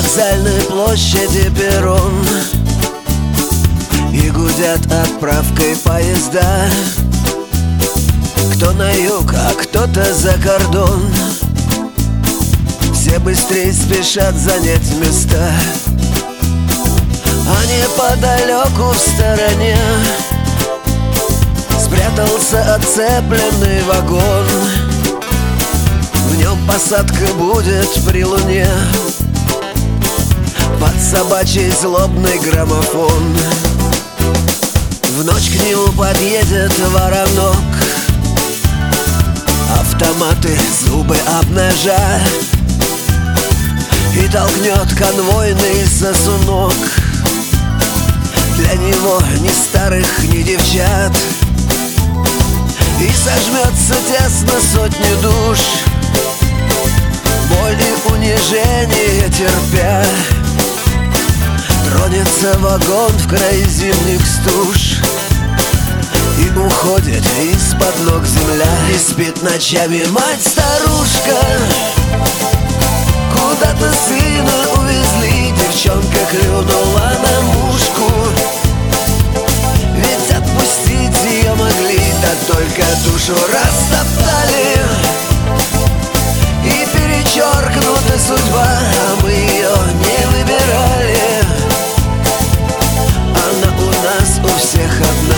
вокзальной площади перрон, и гудят отправкой поезда. Кто на юг, а кто-то за кордон. Все быстрее спешат занять места, а неподалеку в стороне спрятался оцепленный вагон. В нем посадка будет при луне, под собачий злобный граммофон. В ночь к нему подъедет воронок, автоматы, зубы обнажа, и толкнет конвойный сосунок. Для него ни старых, ни девчат, и сожмется тесно сотни душ, боль и унижение терпя. Тронется вагон в край зимних стуж, и уходит из-под ног земля. И спит ночами мать-старушка. Куда-то сына увезли, девчонка клюнула на мушку. Ведь отпустить ее могли, да только душу растоптали. И перечеркнута судьба, а мы ее не выбирали. Она у нас у всех одна.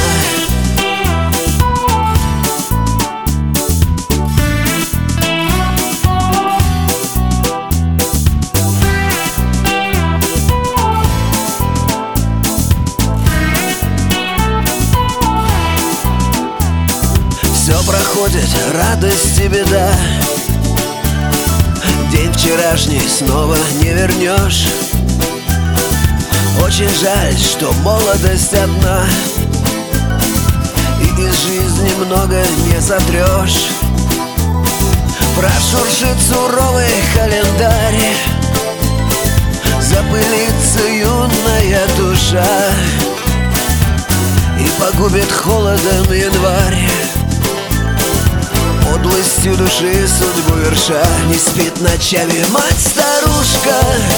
Все проходит, радость и беда. День вчерашний снова не вернешь. Очень жаль, что молодость одна, и из жизни много не сотрешь. Прошуршит суровый календарь, запылится юная душа, и погубит холодом январь, подлостью души судьбу верша. Не спит ночами мать-старушка.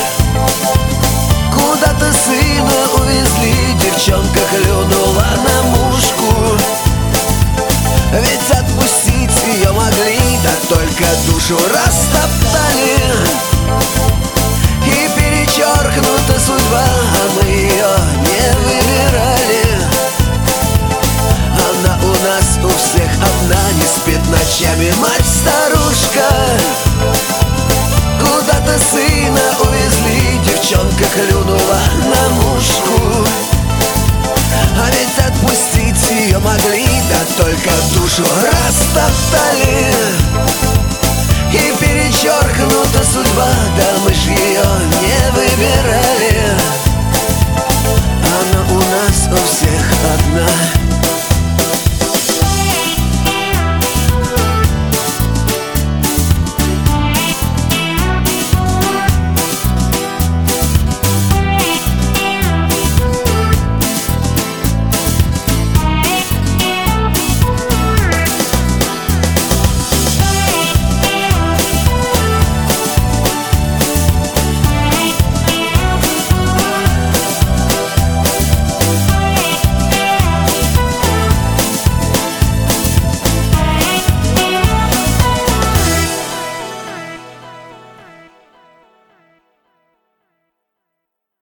Куда-то сына увезли, девчонка клюнула на мушку. Ведь отпустить ее могли, да только душу растоптали. И перечеркнута судьба, а мы ее не выбирали. Она у нас у всех одна. Не спит ночами мать-старушка. Куда-то сына увезли, девчонка клюнула на мушку. А ведь отпустить ее могли, да только душу растоптали.